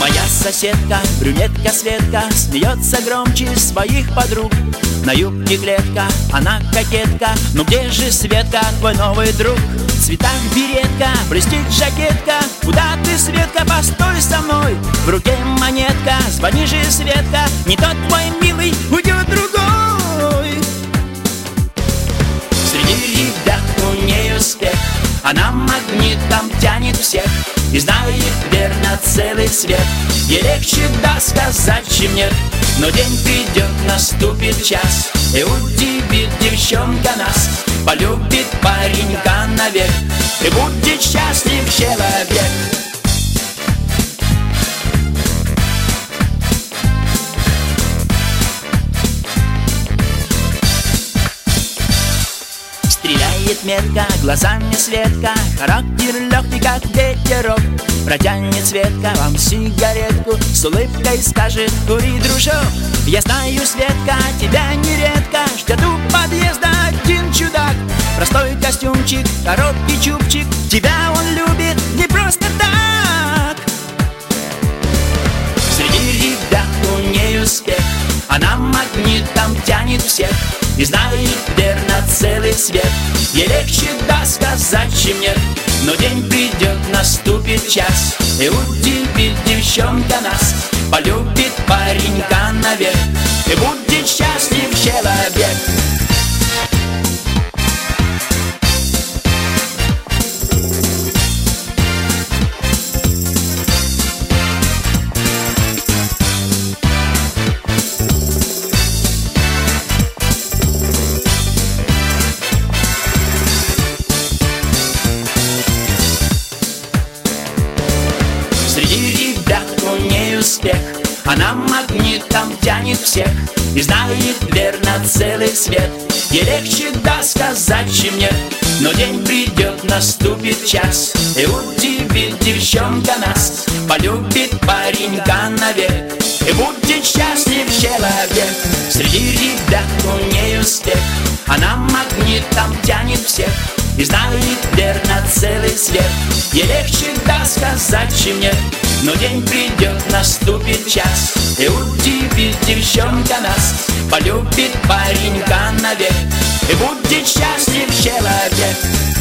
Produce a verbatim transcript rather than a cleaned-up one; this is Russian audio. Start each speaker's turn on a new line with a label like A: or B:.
A: Моя соседка, брюнетка Светка, смеется громче своих подруг. На юбке клетка, она кокетка, но где же, Светка, твой новый друг? В цветах беретка, блестит жакетка. Куда ты, Светка, постой со мной? В руке монетка, звони же, Светка, не тот твой милый, уйдет другой. Среди ребят у нее успех, она магнитом тянет всех и знает верно целый свет. Ей легче да сказать, чем нет, но день придет, наступит час, и удивит девчонка нас. Полюбит паренька навек, и будет счастлив человек. Стреляет метко, глазами Светка, характер легкий, как ветерок. Протянет Светка вам сигаретку, с улыбкой скажет: кури, дружок. Я знаю, Светка, тебя нередко ждет у подъезда один чудак. Простой костюмчик, короткий чубчик, тебя он любит не просто так. Среди ребят у ней успех, она магнитом тянет всех и знает верно целый свет. Ей легче да сказать, чем нет, но день придет, наступит час, и удивит девчонка нас. Полюбит паренька навек, и будет счастлив человек. Среди ребят у ней успех, она магнитом тянет всех и знает верно целый свет. Ей легче да сказать, чем нет, но день придет, наступит час, и удивит девчонка нас. Полюбит паренька навек, и будет счастлив человек. Среди ребят у ней успех, она магнитом тянет всех и знает верно целый свет. Ей легче да сказать, чем нет, но день придет, наступит час, и удивит девчонка нас. Полюбит паренька навек, и будет счастлив человек.